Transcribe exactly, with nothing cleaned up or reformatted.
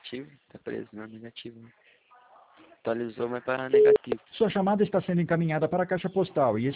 negativo, tá preso, não, negativo. Atualizou, mas para negativo. Sua chamada está sendo encaminhada para a caixa postal e